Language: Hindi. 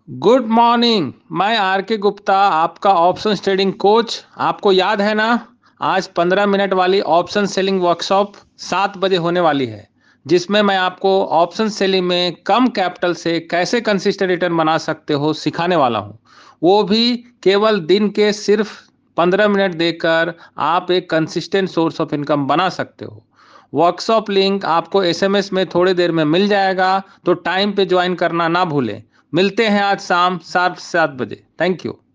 Good morning. मैं आर के गुप्ता, आपका ऑप्शन ट्रेडिंग कोच। आपको याद है ना, आज 15 मिनट वाली ऑप्शन सेलिंग वर्कशॉप 7 बजे होने वाली है, जिसमें मैं आपको ऑप्शन सेलिंग में कम कैपिटल से कैसे कंसिस्टेंट रिटर्न बना सकते हो सिखाने वाला हूं। वो भी केवल दिन के सिर्फ 15 मिनट देकर आप एक कंसिस्टेंट सोर्स ऑफ इनकम बना सकते हो। वर्कशॉप लिंक आपको एसएमएस में थोड़ी देर में मिल जाएगा, तो टाइम पे ज्वाइन करना ना भूलें। मिलते हैं आज शाम 7:07 बजे। Thank you.